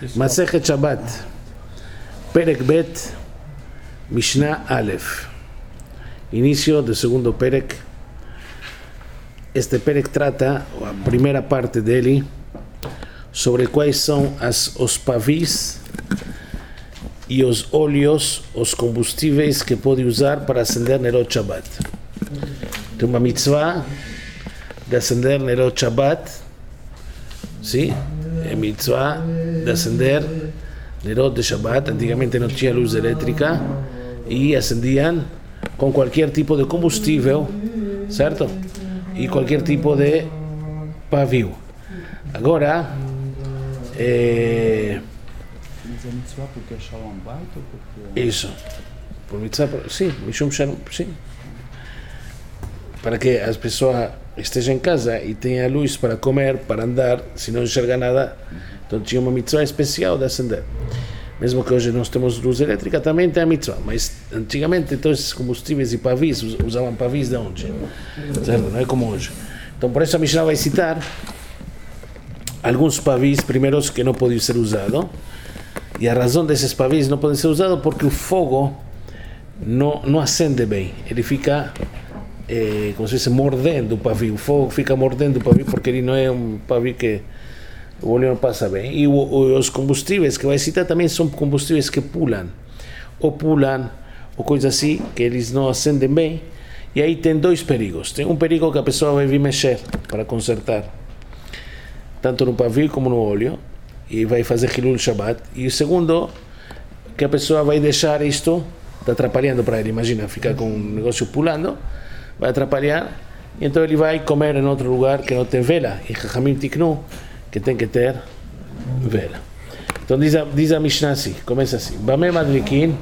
Masechet Shabbat, Perek Bet, Mishnah Aleph. Inicio del segundo Perek. Este Perek trata, a primeira parte dele, sobre quais são os pavis e os óleos, os combustíveis que pode usar para acender Nerot Shabbat. Tem uma mitzvah de acender Nerot Shabbat, sim? É mitzvah de acender Nerot de Shabbat. Antigamente não tinha luz elétrica e acendiam com qualquer tipo de combustível, certo? E qualquer tipo de pavio. Agora, isso, por mitzvah, sim, Mishum Shalom, sim, para que as pessoas estejam em casa e tenham luz para comer, para andar, se não enxerga nada. Então tinha uma mitzvah especial de acender. Mesmo que hoje nós temos luz elétrica, também tem a mitzvah, mas antigamente todos esses combustíveis e pavis usavam pavis de onde? Certo? Não é como hoje. Então por isso a Mishnah vai citar alguns pavis primeiros que não podem ser usados, e a razão desses pavis não podem ser usados porque o fogo não acende bem, ele fica como se fosse mordendo o pavio, o fogo fica mordendo o pavio porque ele não é um pavio que o óleo não passa bem. E os combustíveis que vai citar também são combustíveis que pulam, ou coisa assim, que eles não acendem bem. E aí tem dois perigos. Tem um perigo que a pessoa vai vir mexer para consertar, tanto no pavio como no óleo, e vai fazer Hilul Shabbat. E o segundo, que a pessoa vai deixar isto, está atrapalhando para ele. Imagina, ficar com um negócio pulando, vai atrapalhar, e então ele vai comer em outro lugar que não tem vela. E Chachamim tiknu que tem que ter vela. Então diz a Mishnah assim, começa assim: Bameh madlikin,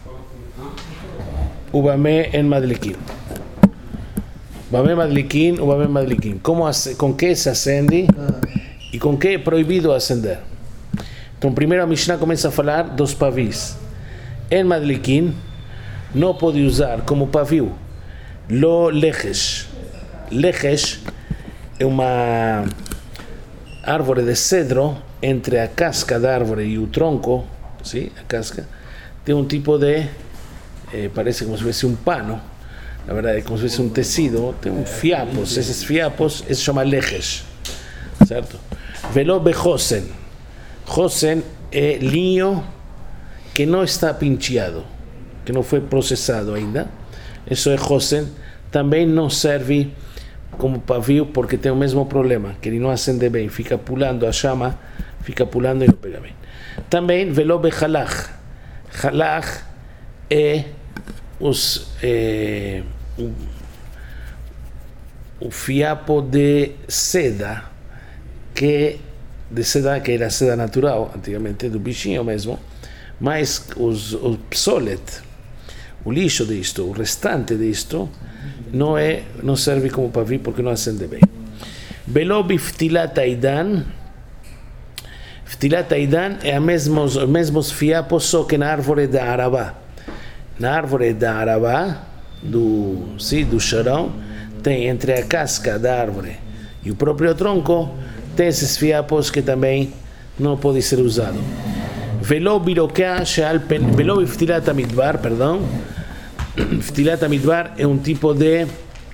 ubameh en madlikin. Bameh madlikin, ubameh madlikin. Com que se acende e com que é proibido acender. Então primeiro a Mishnah começa a falar dos pavis. En madlikin não pode usar como pavio lo lechesh. Lechesh é uma árvore de cedro. Entre a casca da árvore e o tronco, sim, a casca, tem um tipo de, parece como se fosse um pano, na verdade é como se fosse um tecido, tem fiapos, esses fiapos, isso se chama leches, certo? Velo bejosen, josen é linho que não está pincheado, que não foi processado ainda, isso é josen, também não serve como pavio porque tem o mesmo problema, que ele não acende bem, fica pulando a chama, fica pulando e não pega bem. Também velo bejalach. Jalach é o fiapo de seda, que era seda natural, antigamente do bichinho mesmo, mas o psolet, o lixo disto, o restante disto, não serve como pavio porque não acende bem. Velo biftilat aidan. Ftilat aidan é os mesmos fiapos, só que na árvore da Arabá. Na árvore da Arabá, do Sharon, tem entre a casca da árvore e o próprio tronco, tem esses fiapos que também não podem ser usados. Velo biftilat amidbar, perdão. Ftilat amidbar é um tipo de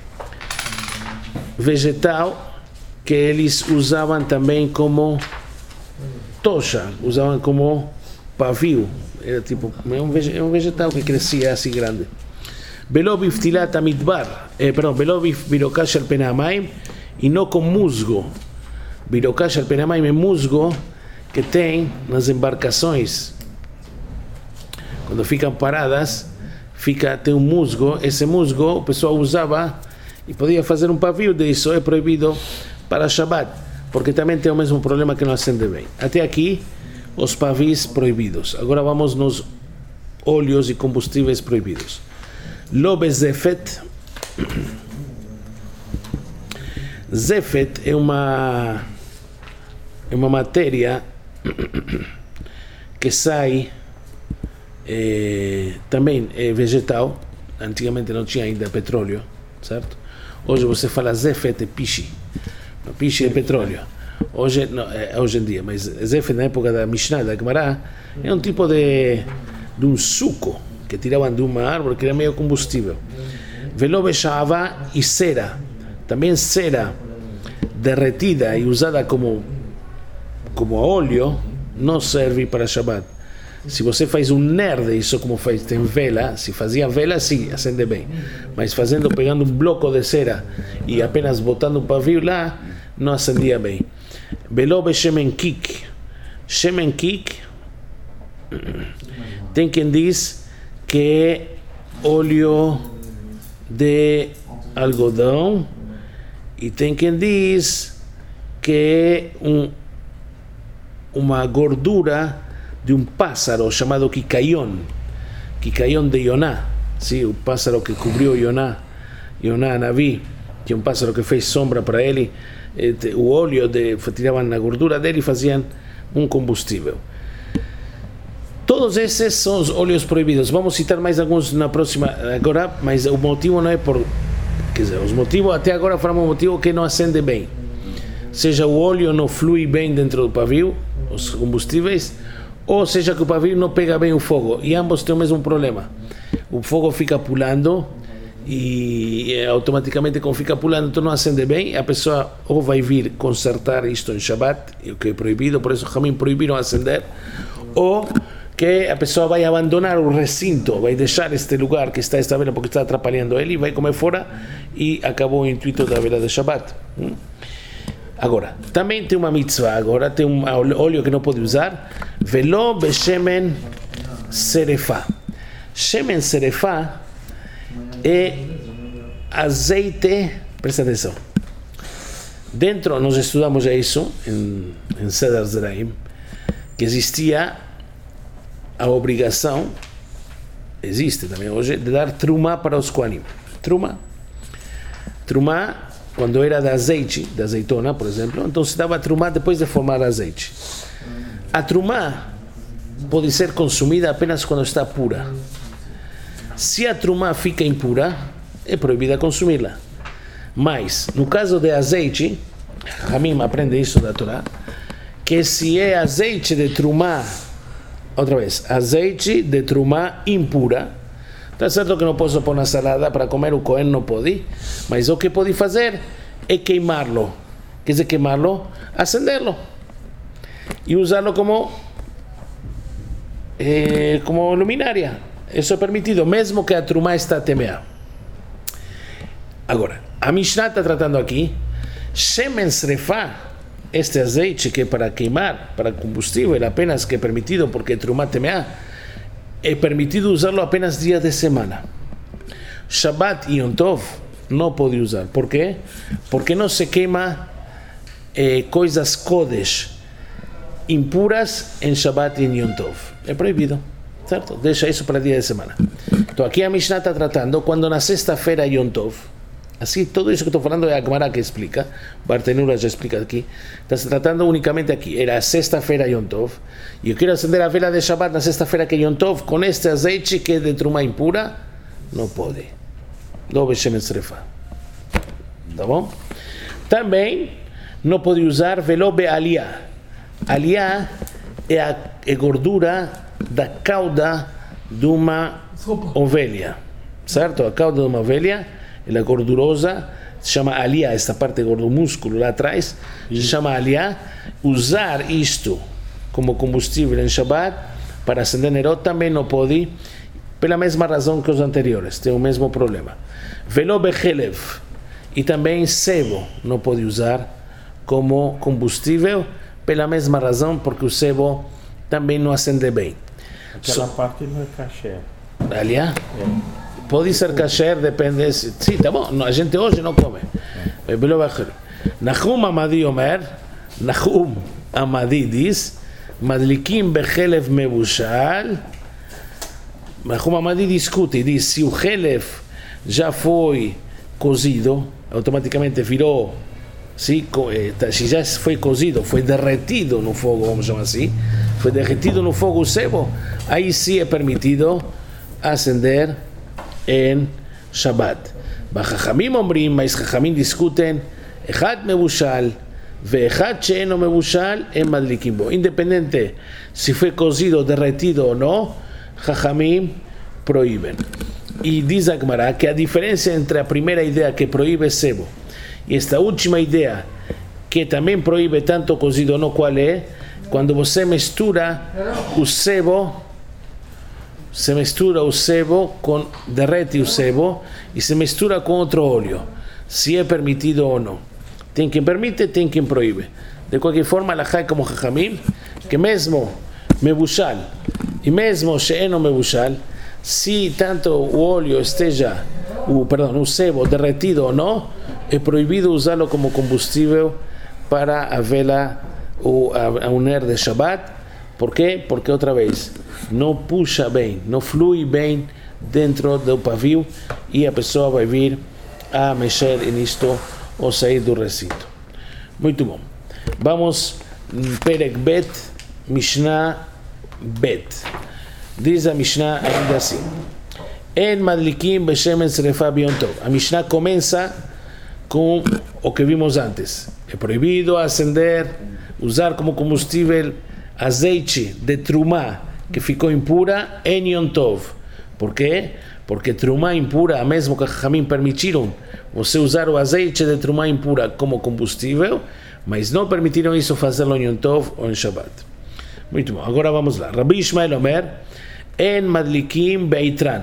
vegetal que eles usavam também como tocha, usavam como pavio, era tipo, é um vegetal que crescia assim grande. Velo biftilat amidbar, velo birokash al penamaim, e não com musgo. Birokash al penamaim é musgo que tem nas embarcações, quando ficam paradas, tem um musgo. Esse musgo o pessoal usava e podia fazer um pavio disso. É proibido para Shabbat, porque também tem o mesmo problema que não acende bem. Até aqui, os pavis proibidos. Agora vamos nos óleos e combustíveis proibidos. Lo bezefet. Zefet é uma matéria que sai, também é vegetal. Antigamente não tinha ainda petróleo, certo? Hoje você fala zefet é piche. Piche é petróleo. hoje em dia, mas Zef na época da Mishnah, da Gemara, é um tipo de um suco que tiravam de uma árvore que era meio combustível. Velo bechava e cera, também cera derretida e usada como óleo, não serve para Shabbat. Se você faz um ner disso, como faz, tem vela, se fazia vela, sim, acende bem. Mas pegando um bloco de cera e apenas botando um pavio lá, não acendia bem. Velo beshemen kik. Shemen kik, tem quem diz que é óleo de algodão e tem quem diz que é uma gordura de um pássaro chamado Kikayon de Yoná, sim, o pássaro que cobriu Yoná Navi, que é um pássaro que fez sombra para ele, o óleo tiravam na gordura dele e faziam um combustível. Todos esses são os óleos proibidos. Vamos citar mais alguns na próxima agora, mas o motivo não é quer dizer, os motivos até agora foram um motivo que não acende bem. Seja o óleo não flui bem dentro do pavio, os combustíveis, ou seja que o pavio não pega bem o fogo, e ambos têm o mesmo problema. O fogo fica pulando e automaticamente, como fica pulando, então não acende bem. A pessoa ou vai vir consertar isto em Shabbat, o que é proibido, por isso também proibiram acender, ou que a pessoa vai abandonar o recinto, vai deixar este lugar que está esta vela porque está atrapalhando ele, vai comer fora e acabou o intuito da vela de Shabbat. Agora, também tem uma mitzvah, agora tem um óleo que não pode usar, velo beshemen serefá. Shemen serefá é azeite, presta atenção. Dentro, nós estudamos isso em Seder Zeraim, que existia a obrigação, existe também hoje, de dar trumá para os kohanim. Trumá, quando era de azeite, de azeitona, por exemplo, então se dava trumá depois de formar azeite. A trumá pode ser consumida apenas quando está pura. Se a trumá fica impura, é proibida consumi-la. Mas, no caso de azeite, Hamim aprende isso da Torá, que se é azeite de trumá, outra vez, azeite de trumá impura, está certo que não posso pôr na salada para comer, o Cohen não pode, mas o que pode fazer é queimá-lo. Quer dizer, queimá-lo, acendê-lo e usá-lo como luminária. Isso é permitido, mesmo que a trumá está temeada. Agora, a Mishnah está tratando aqui, shemen srefá, este azeite que é para queimar, para combustível, apenas que é permitido porque trumá temeada, é permitido usá-lo apenas dia de semana. Shabbat e Yom Tov não pode usar. Por quê? Porque não se queima coisas kodesh impuras em Shabbat e em Yom Tov. É proibido, certo? Deixa isso para dia de semana. Então aqui a Mishnah está tratando quando na sexta-feira Yom Tov. Assim, tudo isso que estou falando é a Gemara que explica, Bartenura já explica aqui, está se tratando unicamente aqui, era a sexta-feira Yom Tov, e eu quero acender a vela de Shabbat na sexta-feira que é Yom Tov, com este azeite que é de trumá impura, não pode. Não beshemen srefá. Tá bom? Também não pode usar velo be'aliyah. Aliyah é a gordura da cauda de uma ovelha, certo? A cauda de uma ovelha, ela é gordurosa, se chama aliyah, esta parte do músculo lá atrás, se chama aliyah. Usar isto como combustível em Shabbat para acender Nerot também não pode, pela mesma razão que os anteriores, tem o mesmo problema. Velo bechelev, e também sebo não pode usar como combustível, pela mesma razão, porque o sebo também não acende bem. Aquela parte não é caché. Aliyah? Pode ser kasher, depende. Sim, tá bom. A gente hoje não come. Nahum Amadi Omer, Nahum Amadi diz, Madlikim bechelev mebushal. Nahum Amadi discute e diz, se o chelev já foi cozido, automaticamente virou, se já foi cozido, foi derretido no fogo, vamos chamar assim, foi derretido no fogo o sebo, aí sim é permitido acender em Shabbat. Bachachamim omrim, mas Chachamim discutem, Echad mebushal, Ve'echad she'eno mebushal en madlikim bo. Independente si fue cocido, derretido o no, Jajamim prohíben. Y dice Agmará que a diferencia entre la primera idea que prohíbe sebo y esta última idea que también prohíbe tanto cocido o no, ¿cuál es? Cuando você mistura o sebo, se mistura o sebo con, derrete o sebo y se mistura con otro óleo, si es permitido o no. Tem quien permite, tem quien prohíbe. De cualquier forma, la hay como Jajamim, que mesmo mebushal y mesmo she'eno mebushal, si tanto o óleo esteja, o sebo derretido o no, es prohibido usarlo como combustible para a vela o a un de Shabbat. ¿Por qué? Porque otra vez no puxa bem, no flui bem dentro do pavio e a pessoa vai vir a mexer nisto ou sair do recinto. Muito bom. Vamos Perek Bet, Mishnah Bet. Diz a Mishnah ainda assim: En madlikim beshemen srefa biyom tov. A Mishnah começa com o que vimos antes. É proibido acender, usar como combustível azeite de trumá que ficou impura em Yom Tov. Por quê? Porque trumá impura, mesmo que Jajamim permitiram você usar o azeite de trumá impura como combustível, mas não permitiram isso fazê-lo em Yom Tov ou em Shabbat. Muito bom, agora vamos lá. Rabbi Ishmael Omer, en madlikim beitran.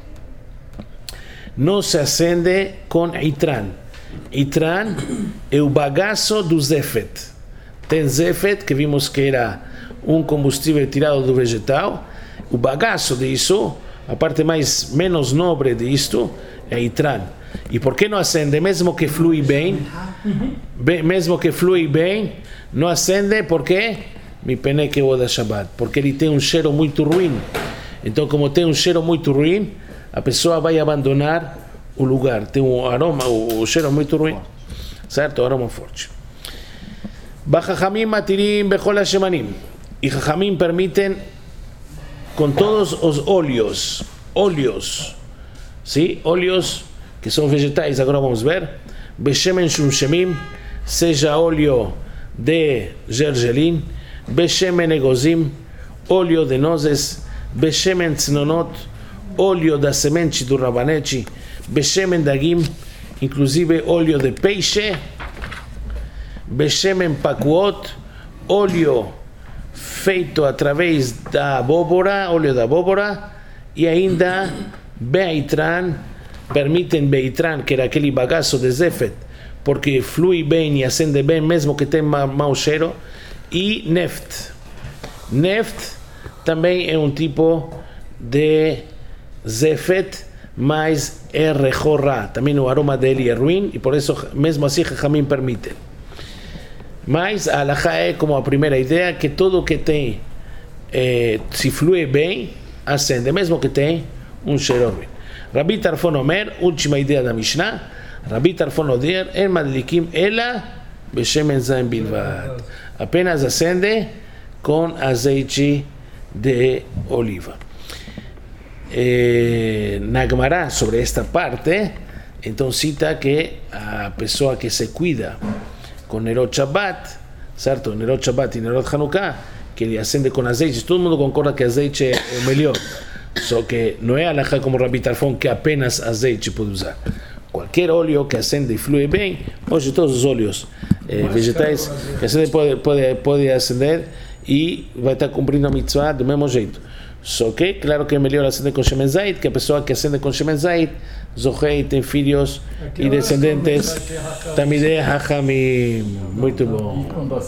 Não se acende com itran. Itran é o bagaço do zefet. Tem zefet, que vimos que era um combustível tirado do vegetal. O bagaço disso, a parte menos nobre disto, é itran. E por que não acende? Mesmo que flui bem, não acende, por quê? Mi pene que o da Shabbat, porque ele tem um cheiro muito ruim. Então, como tem um cheiro muito ruim, a pessoa vai abandonar o lugar. Tem um aroma, o cheiro muito ruim, certo? O aroma forte. Bajajamim matirim bechol hashemanim. E Jajamim permitem com todos os óleos, sim? Óleos que são vegetais, agora vamos ver. Beshemen shumshemim, seja óleo de gergelim, beshemen egozim, óleo de nozes, beshemen tznonot, óleo da semente do rabanete, beshemen dagim, inclusive óleo de peixe, beshemen pakuot, óleo feito através da abóbora, óleo da abóbora, e ainda beitran, permitem beitran, que era aquele bagaço de zefet, porque flui bem e acende bem, mesmo que tenha mau cheiro, e neft. Neft também é um tipo de zefet, mas é rejorra, também o aroma dele é ruim, e por isso, mesmo assim, Jajamim permite. Mas a halajá é como a primeira ideia, que tudo que tem, se flui bem, acende, mesmo que tenha um cheiro ruim. Rabbi Tarfon Omer, última ideia da Mishnah, Rabbi Tarfon Omer, en madlikim ela beshemen zayin bilvad. Apenas acende com azeite de oliva. Na Gemara, sobre esta parte, então cita que a pessoa que se cuida com Nerot Shabbat, certo? Nerot Shabbat e Nerot Hanukkah, que ele acende com azeite, todo mundo concorda que azeite é o melhor, só que não é alajá como Rabbi Tarfon que apenas azeite pode usar. Qualquer óleo que acende e flui bem, hoje todos os óleos vegetais que acende pode acender e vai estar cumprindo a mitzvah do mesmo jeito. Só que, claro que é melhor acender com Shemen Zait, que a pessoa que acende com Shemen Zait, Zohei, tem filhos e descendentes, Tamidei Hachamim. Muito bom.